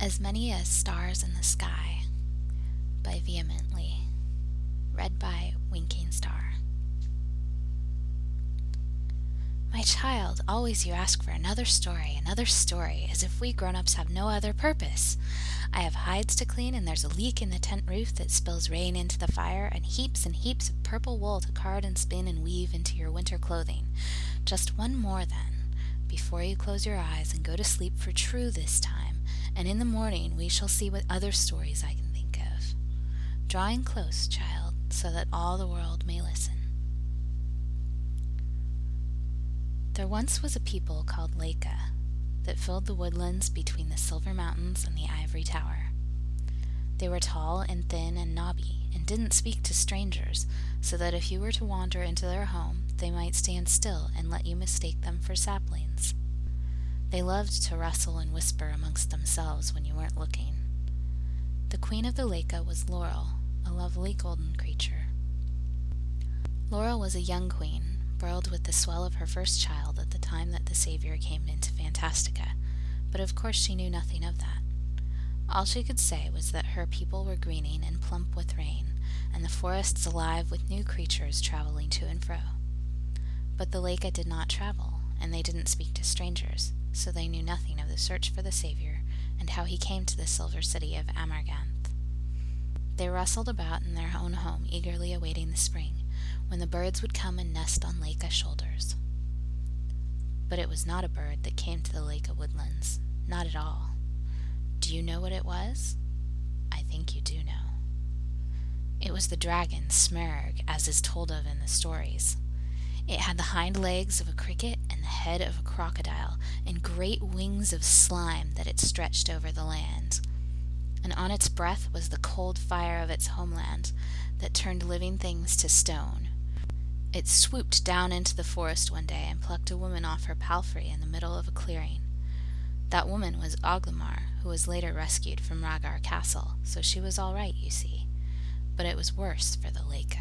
As Many as Stars in the Sky by Vehemently. Read by Winking Star. My child, always you ask for another story, as if we grown-ups have no other purpose. I have hides to clean, and there's a leak in the tent roof that spills rain into the fire, and heaps of purple wool to card and spin and weave into your winter clothing. Just one more, then, before you close your eyes and go to sleep for true this time, and in the morning we shall see what other stories I can think of. Drawing close, child, so that all the world may listen. There once was a people called Leka that filled the woodlands between the Silver Mountains and the Ivory Tower. They were tall and thin and knobby, and didn't speak to strangers, so that if you were to wander into their home, they might stand still and let you mistake them for saplings. They loved to rustle and whisper amongst themselves when you weren't looking. The queen of the Leka was Laurel, a lovely golden creature. Laurel was a young queen, burled with the swell of her first child at the time that the Savior came into Fantastica, but of course she knew nothing of that. All she could say was that her people were greening and plump with rain, and the forests alive with new creatures traveling to and fro. But the Leka did not travel, and they didn't speak to strangers, so they knew nothing of the search for the Savior and how he came to the silver city of Amarganth. They rustled about in their own home, eagerly awaiting the spring, when the birds would come and nest on Leka shoulders. But it was not a bird that came to the Leka woodlands, not at all. Do you know what it was? I think you do know. It was the dragon Smerg, as is told of in the stories. It had the hind legs of a cricket and the head of a crocodile, and great wings of slime that it stretched over the land. And on its breath was the cold fire of its homeland that turned living things to stone. It swooped down into the forest one day and plucked a woman off her palfrey in the middle of a clearing. That woman was Oglamar, who was later rescued from Ragar Castle, so she was all right, you see. But it was worse for the Leka.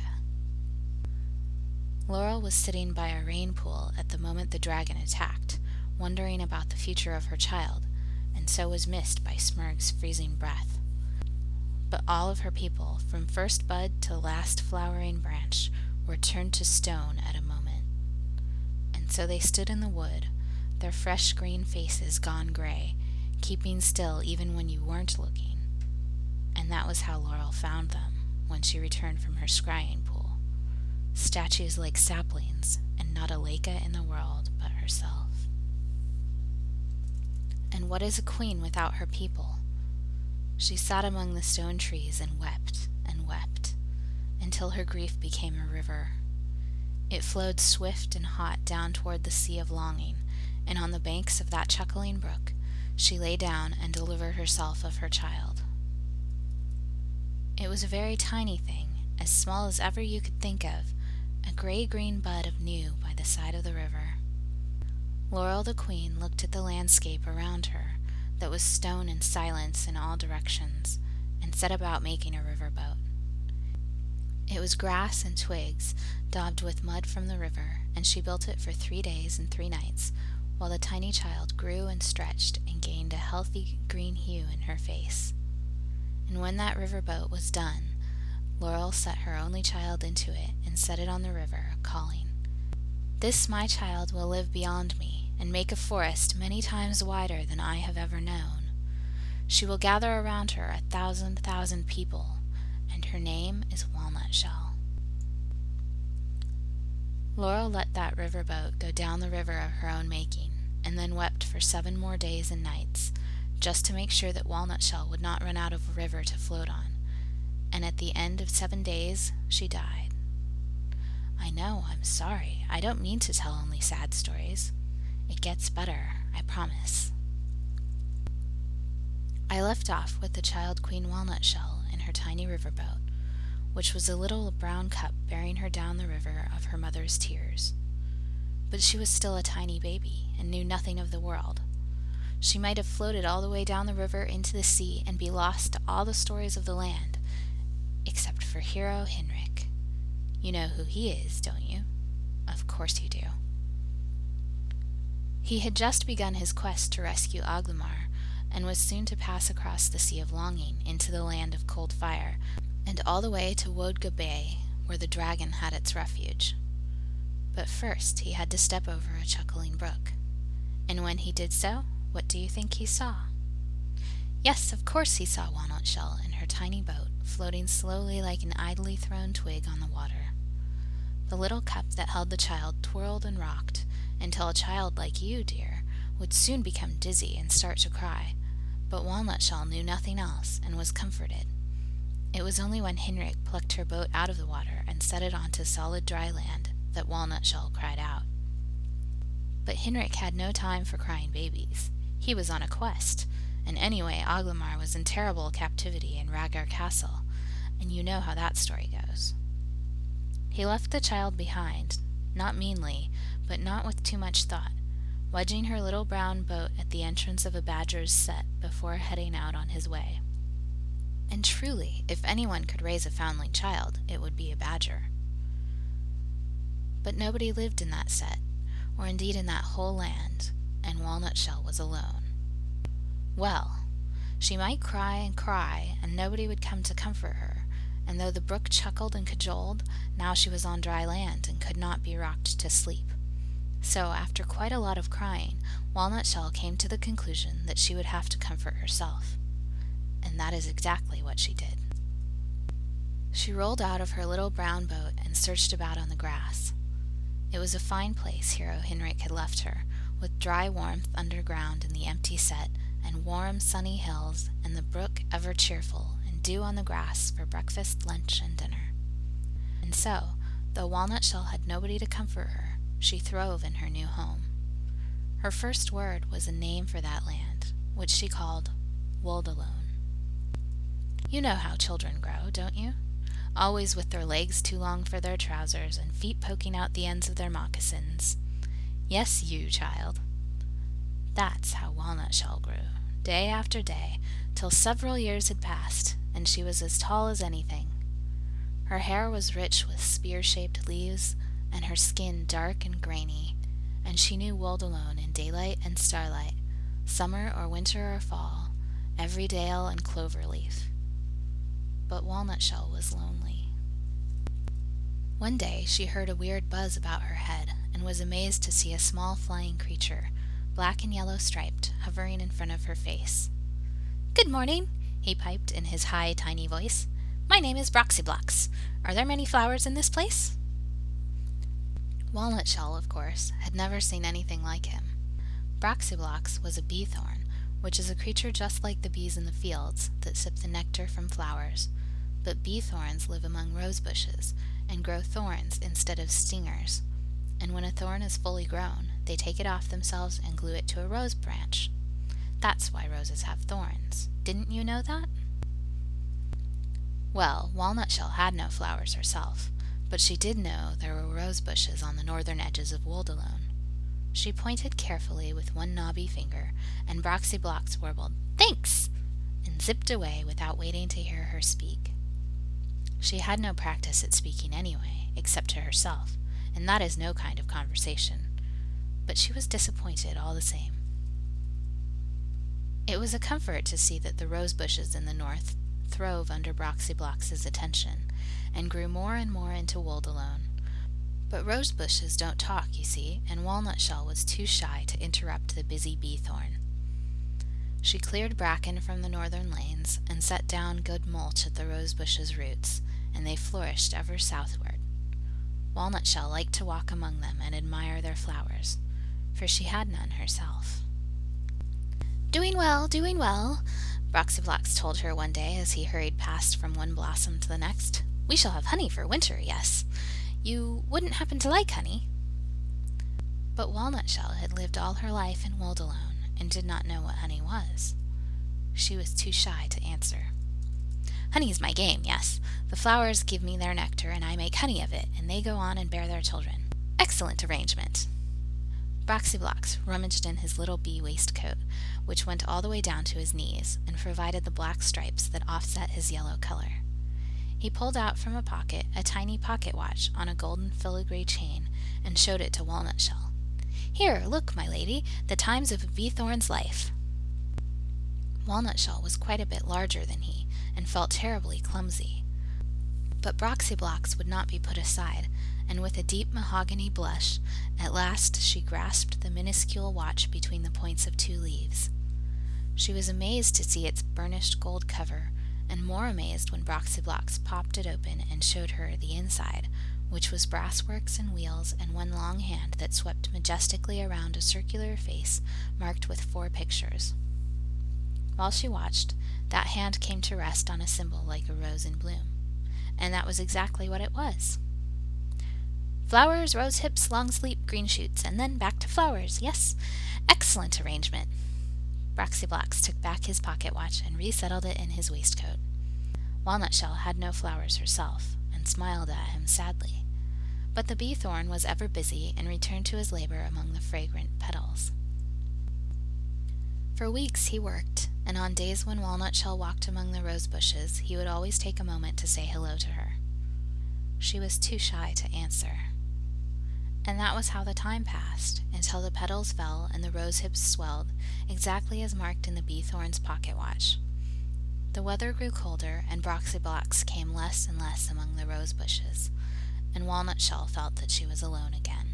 Laurel was sitting by a rain pool at the moment the dragon attacked, wondering about the future of her child, and so was missed by Smerg's freezing breath. But all of her people, from first bud to last flowering branch, were turned to stone at a moment. And so they stood in the wood, their fresh green faces gone gray, keeping still even when you weren't looking. And that was how Laurel found them when she returned from her scrying pool. Statues like saplings, and not a Leka in the world but herself. And what is a queen without her people? She sat among the stone trees and wept, until her grief became a river. It flowed swift and hot down toward the sea of longing, and on the banks of that chuckling brook she lay down and delivered herself of her child. It was a very tiny thing, as small as ever you could think of, a gray-green bud of new by the side of the river. Laurel the queen looked at the landscape around her, that was stone and silence in all directions, and set about making a riverboat. It was grass and twigs, daubed with mud from the river, and she built it for 3 days and 3 nights, while the tiny child grew and stretched and gained a healthy green hue in her face. And when that riverboat was done, Laurel set her only child into it and set it on the river, calling, "This my child will live beyond me, and make a forest many times wider than I have ever known. She will gather around her 1,000,000 people, and her name is Walnut Shell." Laurel let that riverboat go down the river of her own making, and then wept for 7 more days and nights, just to make sure that Walnut Shell would not run out of a river to float on. And at the end of 7 days, she died. I know, I'm sorry. I don't mean to tell only sad stories. It gets better, I promise. I left off with the child Queen Walnut Shell in her tiny riverboat, which was a little brown cup bearing her down the river of her mother's tears. But she was still a tiny baby and knew nothing of the world. She might have floated all the way down the river into the sea and be lost to all the stories of the land, except for Hero Hinrik. You know who he is, don't you? Of course you do. He had just begun his quest to rescue Oglamar, and was soon to pass across the Sea of Longing into the land of cold fire, and all the way to Wodga Bay, where the dragon had its refuge. But first he had to step over a chuckling brook. And when he did so, what do you think he saw? Yes, of course he saw Walnut Shell in her tiny boat, floating slowly like an idly thrown twig on the water. The little cup that held the child twirled and rocked, until a child like you, dear, would soon become dizzy and start to cry. But Walnut Shell knew nothing else, and was comforted. It was only when Henrik plucked her boat out of the water and set it onto solid dry land that Walnut Shell cried out. But Henrik had no time for crying babies. He was on a quest, and anyway Oglamar was in terrible captivity in Rhaegar Castle, and you know how that story goes. He left the child behind, not meanly, but not with too much thought, wedging her little brown boat at the entrance of a badger's set before heading out on his way. And truly, if anyone could raise a foundling child, it would be a badger. But nobody lived in that set, or indeed in that whole land, and Walnut Shell was alone. Well, she might cry, and nobody would come to comfort her, and though the brook chuckled and cajoled, now she was on dry land and could not be rocked to sleep. So, after quite a lot of crying, Walnut Shell came to the conclusion that she would have to comfort herself. And that is exactly what she did. She rolled out of her little brown boat and searched about on the grass. It was a fine place Hero Henrik had left her, with dry warmth underground in the empty set, and warm, sunny hills, and the brook ever cheerful, and dew on the grass for breakfast, lunch, and dinner. And so, though Walnut Shell had nobody to comfort her, she throve in her new home. Her first word was a name for that land, which she called Woldalone. You know how children grow, don't you? Always with their legs too long for their trousers and feet poking out the ends of their moccasins. Yes, you, child. That's how Walnut Shell grew, day after day, till several years had passed, and she was as tall as anything. Her hair was rich with spear-shaped leaves, and her skin dark and grainy, and she knew Woldalone in daylight and starlight, summer or winter or fall, every dale and clover leaf. But Walnut Shell was lonely. One day she heard a weird buzz about her head, and was amazed to see a small flying creature, black and yellow striped, hovering in front of her face. "Good morning," he piped in his high, tiny voice. "My name is Broxyblox. Are there many flowers in this place?" Walnut Shell, of course, had never seen anything like him. Broxyblox was a bee-thorn, which is a creature just like the bees in the fields that sip the nectar from flowers, but bee-thorns live among rose bushes and grow thorns instead of stingers, and when a thorn is fully grown, they take it off themselves and glue it to a rose branch. That's why roses have thorns. Didn't you know that? Well, Walnut Shell had no flowers herself, but she did know there were rose bushes on the northern edges of Woldalone. She pointed carefully with one knobby finger, and Broxyblox warbled, "Thanks!" and zipped away without waiting to hear her speak. She had no practice at speaking anyway, except to herself, and that is no kind of conversation. But she was disappointed all the same. It was a comfort to see that the rose bushes in the north throve under Broxyblox's attention, and grew more and more into Woldalone. But rose bushes don't talk, you see, and Walnut Shell was too shy to interrupt the busy bee-thorn. She cleared bracken from the northern lanes, and set down good mulch at the rose bushes' roots, and they flourished ever southward. Walnut Shell liked to walk among them and admire their flowers, for she had none herself. Doing well, Broxyblox told her one day as he hurried past from one blossom to the next. "We shall have honey for winter, yes. You wouldn't happen to like honey?" But Walnut Shell had lived all her life in Woldalone, and did not know what honey was. She was too shy to answer. "Honey's my game, yes. The flowers give me their nectar, and I make honey of it, and they go on and bear their children. Excellent arrangement." Broxyblox rummaged in his little bee waistcoat, which went all the way down to his knees, and provided the black stripes that offset his yellow color. He pulled out from a pocket a tiny pocket watch on a golden filigree chain, and showed it to Walnut Shell. "Here, look, my lady, the times of a bee-thorn's life." Walnut Shell was quite a bit larger than he, and felt terribly clumsy. But Broxyblocks would not be put aside, and with a deep mahogany blush, at last she grasped the minuscule watch between the points of 2 leaves. She was amazed to see its burnished gold cover, and more amazed when Broxyblocks popped it open and showed her the inside, which was brassworks and wheels and one long hand that swept majestically around a circular face marked with 4 pictures. While she watched, that hand came to rest on a symbol like a rose in bloom, and that was exactly what it was. Flowers, rose hips, long sleep, green shoots, and then back to flowers. Yes, excellent arrangement. Broxyblocks took back his pocket watch and resettled it in his waistcoat. Walnut Shell had no flowers herself, and smiled at him sadly. But the bee-thorn was ever busy and returned to his labor among the fragrant petals. For weeks he worked, and on days when Walnut Shell walked among the rose bushes, he would always take a moment to say hello to her. She was too shy to answer. And that was how the time passed, until the petals fell and the rose hips swelled, exactly as marked in the bee-thorn's pocket watch. The weather grew colder, and Broxyblocks came less and less among the rose bushes, and Walnut Shell felt that she was alone again.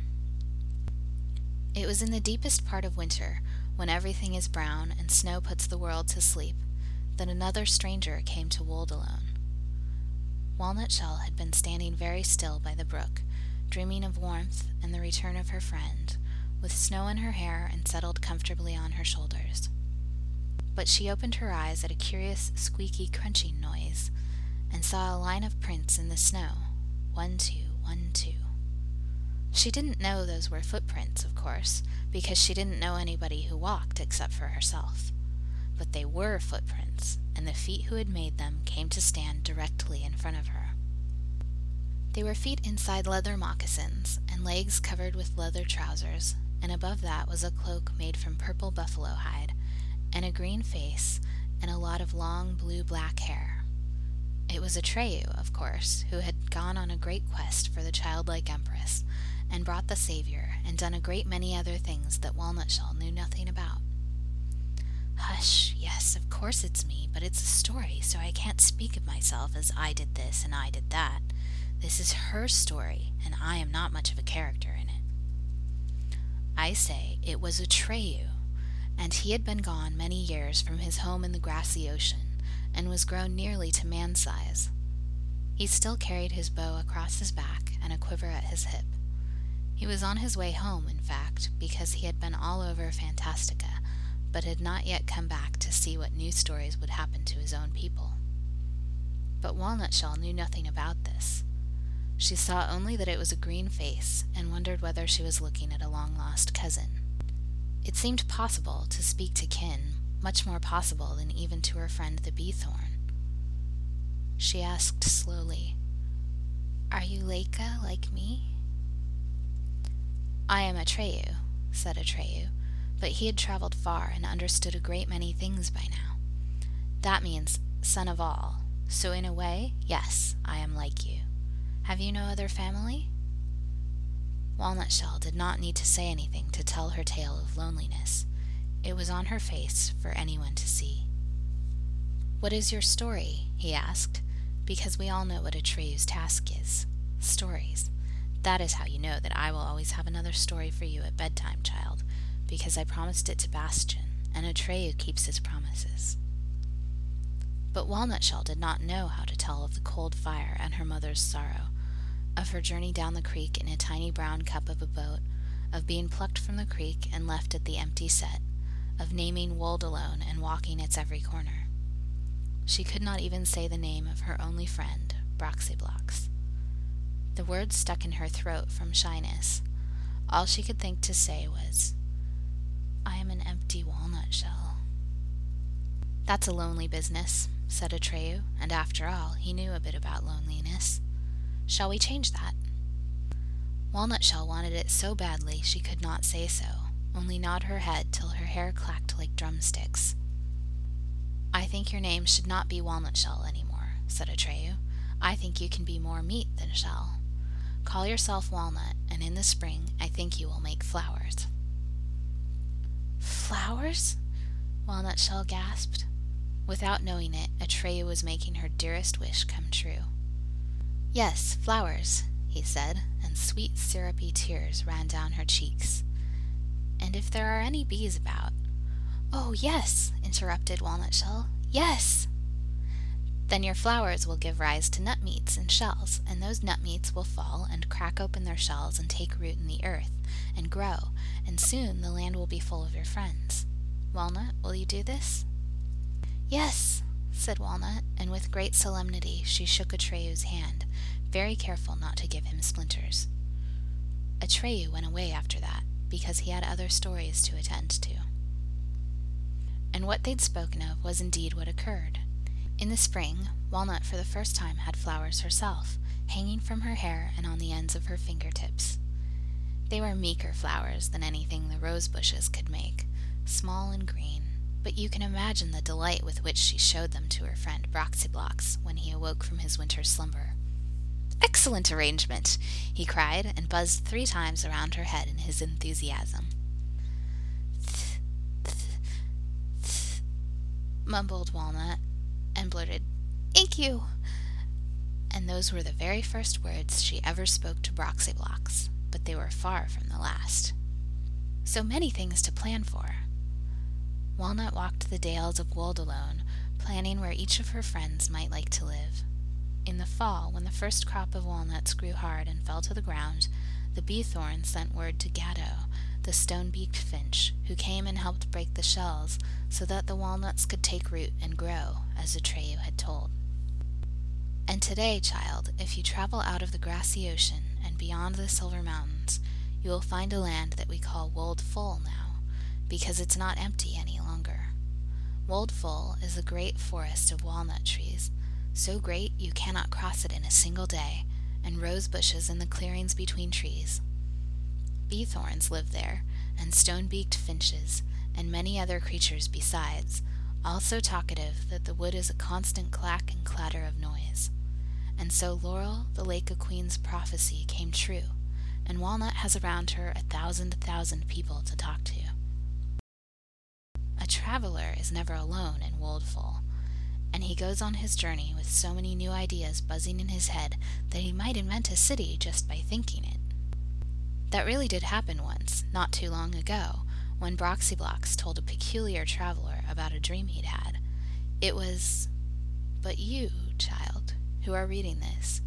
It was in the deepest part of winter, when everything is brown and snow puts the world to sleep, that another stranger came to Wold Alone. Walnut Shell had been standing very still by the brook, dreaming of warmth and the return of her friend, with snow in her hair and settled comfortably on her shoulders. But she opened her eyes at a curious squeaky crunching noise, and saw a line of prints in the snow, 1, 2, 1, 2. She didn't know those were footprints, of course, because she didn't know anybody who walked except for herself. But they were footprints, and the feet who had made them came to stand directly in front of her. They were feet inside leather moccasins, and legs covered with leather trousers, and above that was a cloak made from purple buffalo hide, and a green face, and a lot of long blue-black hair. It was Atreyu, of course, who had gone on a great quest for the childlike empress, and brought the savior, and done a great many other things that Walnut Shell knew nothing about. Hush, yes, of course it's me, but it's a story, so I can't speak of myself as I did this and I did that. This is her story, and I am not much of a character in it. I say it was Atreyu, and he had been gone many years from his home in the grassy ocean, and was grown nearly to man's size. He still carried his bow across his back and a quiver at his hip. He was on his way home, in fact, because he had been all over Fantastica, but had not yet come back to see what new stories would happen to his own people. But Walnut Shell knew nothing about this. She saw only that it was a green face, and wondered whether she was looking at a long-lost cousin. It seemed possible to speak to kin, much more possible than even to her friend the bee-thorn. She asked slowly, "Are you Leica, like me?" "I am Atreyu," said Atreyu, but he had traveled far and understood a great many things by now. "That means son of all, so in a way, yes, I am like you. Have you no other family?" Walnut Shell did not need to say anything to tell her tale of loneliness. It was on her face for anyone to see. "What is your story?" he asked, because we all know what Atreyu's task is. Stories. That is how you know that I will always have another story for you at bedtime, child, because I promised it to Bastian, and Atreyu keeps his promises. But Walnut Shell did not know how to tell of the cold fire and her mother's sorrow, of her journey down the creek in a tiny brown cup of a boat, of being plucked from the creek and left at the empty set, of naming Wold Alone and walking its every corner. She could not even say the name of her only friend, Broxyblocks. The words stuck in her throat from shyness. All she could think to say was, "I am an empty walnut shell." "That's a lonely business," said Atreyu, and after all, he knew a bit about loneliness. "Shall we change that?" Walnut Shell wanted it so badly she could not say so, only nod her head till her hair clacked like drumsticks. "I think your name should not be Walnut Shell anymore," said Atreyu. "I think you can be more meat than shell. Call yourself Walnut, and in the spring I think you will make flowers." "Flowers?" Walnut Shell gasped. Without knowing it, Atreyu was making her dearest wish come true. "Yes, flowers," he said, and sweet syrupy tears ran down her cheeks. "And if there are any bees about—" "Oh, yes," interrupted Walnut Shell. "Yes!" "Then your flowers will give rise to nut meats and shells, and those nut meats will fall and crack open their shells and take root in the earth and grow, and soon the land will be full of your friends. Walnut, will you do this?" "Yes," said Walnut, and with great solemnity she shook Atreyu's hand, very careful not to give him splinters. Atreyu went away after that, because he had other stories to attend to. And what they'd spoken of was indeed what occurred. In the spring, Walnut for the first time had flowers herself, hanging from her hair and on the ends of her fingertips. They were meeker flowers than anything the rose bushes could make, small and green, but you can imagine the delight with which she showed them to her friend Broxiblox when he awoke from his winter slumber. "Excellent arrangement!" he cried, and buzzed 3 times around her head in his enthusiasm. "Th, th, th," mumbled Walnut, and blurted, "Thank you!" And those were the very first words she ever spoke to Broxiblox, but they were far from the last. So many things to plan for. Walnut walked the dales of Wold alone, planning where each of her friends might like to live. In the fall, when the first crop of walnuts grew hard and fell to the ground, the bee-thorn sent word to Gatto, the stone-beaked finch, who came and helped break the shells so that the walnuts could take root and grow, as Atreyu had told. And today, child, if you travel out of the grassy ocean and beyond the Silver Mountains, you will find a land that we call Wold Full now, because it's not empty any longer. Wold Full is a great forest of walnut trees, so great you cannot cross it in a single day, and rose bushes in the clearings between trees. Bee-thorns live there, and stone-beaked finches, and many other creatures besides, all so talkative that the wood is a constant clack and clatter of noise. And so Laurel, the Lake of Queen's prophecy, came true, and Walnut has around her 1,000 people to talk to. A traveler is never alone in Wold Full, and he goes on his journey with so many new ideas buzzing in his head that he might invent a city just by thinking it. That really did happen once, not too long ago, when Broxiblox told a peculiar traveler about a dream he'd had. It was... But you, child, who are reading this,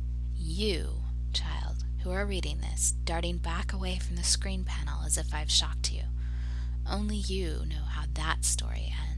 darting back away from the screen panel as if I've shocked you, only you know how that story ends.